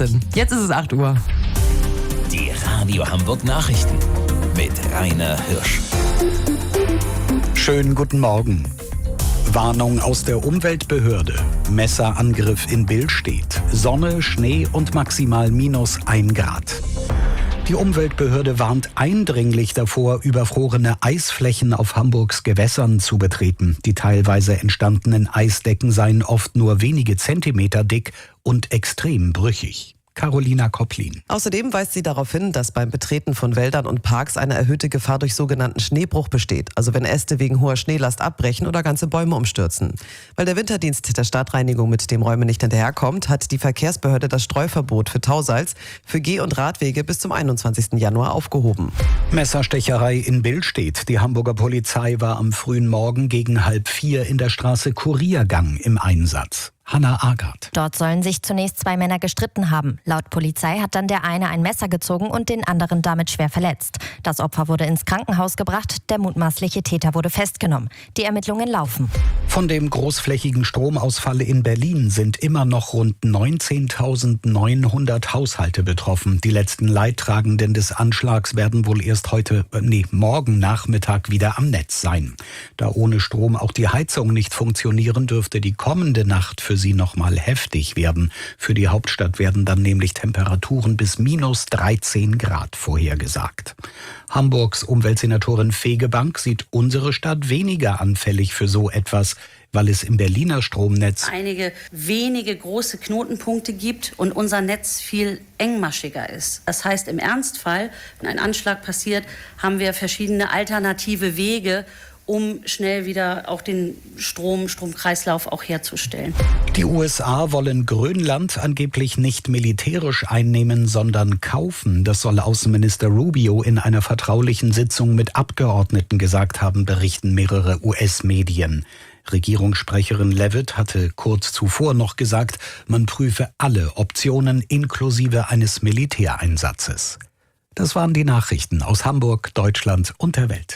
18. Jetzt ist es 8 Uhr. Die Radio Hamburg Nachrichten mit Rainer Hirsch. Schönen guten Morgen. Warnung aus der Umweltbehörde. Messerangriff in Billstedt. Sonne, Schnee und maximal -1 Grad. Die Umweltbehörde warnt eindringlich davor, überfrorene Eisflächen auf Hamburgs Gewässern zu betreten. Die teilweise entstandenen Eisdecken seien oft nur wenige Zentimeter dick und extrem brüchig. Carolina Kopplin. Außerdem weist sie darauf hin, dass beim Betreten von Wäldern und Parks eine erhöhte Gefahr durch sogenannten Schneebruch besteht. Also wenn Äste wegen hoher Schneelast abbrechen oder ganze Bäume umstürzen. Weil der Winterdienst der Stadtreinigung mit dem Räumen nicht hinterherkommt, hat die Verkehrsbehörde das Streuverbot für Tausalz für Geh- und Radwege bis zum 21. Januar aufgehoben. Messerstecherei in Billstedt. Die Hamburger Polizei war am frühen Morgen gegen 3:30 in der Straße Kuriergang im Einsatz. Hannah Agard. Dort sollen sich zunächst 2 Männer gestritten haben. Laut Polizei hat dann der eine ein Messer gezogen und den anderen damit schwer verletzt. Das Opfer wurde ins Krankenhaus gebracht, der mutmaßliche Täter wurde festgenommen. Die Ermittlungen laufen. Von dem großflächigen Stromausfall in Berlin sind immer noch rund 19.900 Haushalte betroffen. Die letzten Leidtragenden des Anschlags werden wohl erst morgen Nachmittag wieder am Netz sein. Da ohne Strom auch die Heizung nicht funktionieren, dürfte die kommende Nacht für sie noch mal heftig werden. Für die Hauptstadt werden dann nämlich Temperaturen bis -13 Grad vorhergesagt. Hamburgs Umweltsenatorin Fegebank sieht unsere Stadt weniger anfällig für so etwas, weil es im Berliner Stromnetz einige wenige große Knotenpunkte gibt und unser Netz viel engmaschiger ist. Das heißt, im Ernstfall, wenn ein Anschlag passiert, haben wir verschiedene alternative Wege, um schnell wieder auch den Stromkreislauf auch herzustellen. Die USA wollen Grönland angeblich nicht militärisch einnehmen, sondern kaufen. Das soll Außenminister Rubio in einer vertraulichen Sitzung mit Abgeordneten gesagt haben, berichten mehrere US-Medien. Regierungssprecherin Leavitt hatte kurz zuvor noch gesagt, man prüfe alle Optionen inklusive eines Militäreinsatzes. Das waren die Nachrichten aus Hamburg, Deutschland und der Welt.